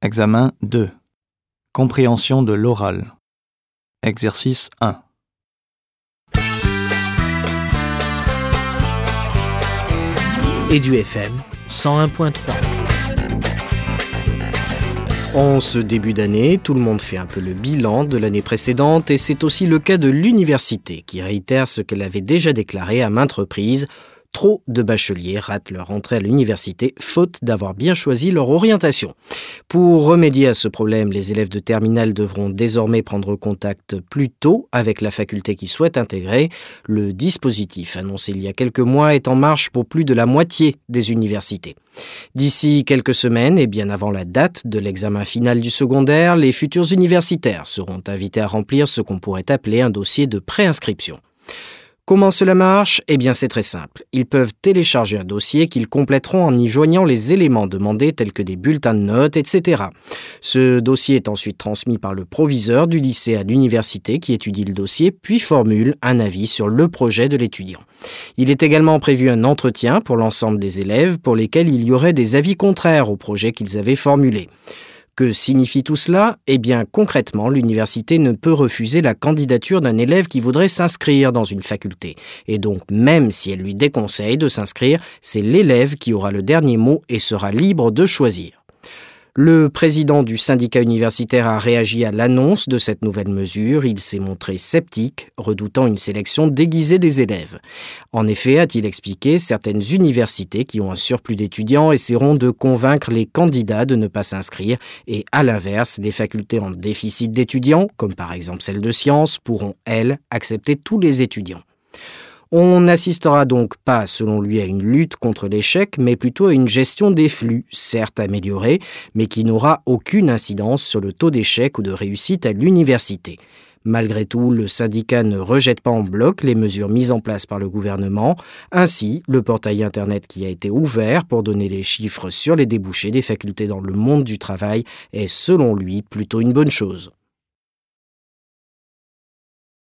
Examen 2. Compréhension de l'oral. Exercice 1. EduFM 101.3. En ce début d'année, tout le monde fait un peu le bilan de l'année précédente et c'est aussi le cas de l'université qui réitère ce qu'elle avait déjà déclaré à maintes reprises. Trop de bacheliers ratent leur entrée à l'université faute d'avoir bien choisi leur orientation. Pour remédier à ce problème, les élèves de terminale devront désormais prendre contact plus tôt avec la faculté qu'ils souhaitent intégrer. Le dispositif annoncé il y a quelques mois est en marche pour plus de la moitié des universités. D'ici quelques semaines et bien avant la date de l'examen final du secondaire, les futurs universitaires seront invités à remplir ce qu'on pourrait appeler un dossier de préinscription. Comment cela marche ? Eh bien, c'est très simple. Ils peuvent télécharger un dossier qu'ils compléteront en y joignant les éléments demandés tels que des bulletins de notes, etc. Ce dossier est ensuite transmis par le proviseur du lycée à l'université qui étudie le dossier puis formule un avis sur le projet de l'étudiant. Il est également prévu un entretien pour l'ensemble des élèves pour lesquels il y aurait des avis contraires au projet qu'ils avaient formulé. Que signifie tout cela ? Eh bien, concrètement, l'université ne peut refuser la candidature d'un élève qui voudrait s'inscrire dans une faculté. Et donc, même si elle lui déconseille de s'inscrire, c'est l'élève qui aura le dernier mot et sera libre de choisir. Le président du syndicat universitaire a réagi à l'annonce de cette nouvelle mesure. Il s'est montré sceptique, redoutant une sélection déguisée des élèves. En effet, a-t-il expliqué, certaines universités qui ont un surplus d'étudiants essaieront de convaincre les candidats de ne pas s'inscrire et, à l'inverse, les facultés en déficit d'étudiants, comme par exemple celle de sciences, pourront, elles, accepter tous les étudiants. On n'assistera donc pas, selon lui, à une lutte contre l'échec, mais plutôt à une gestion des flux, certes améliorée, mais qui n'aura aucune incidence sur le taux d'échec ou de réussite à l'université. Malgré tout, le syndicat ne rejette pas en bloc les mesures mises en place par le gouvernement. Ainsi, le portail Internet qui a été ouvert pour donner les chiffres sur les débouchés des facultés dans le monde du travail est, selon lui, plutôt une bonne chose.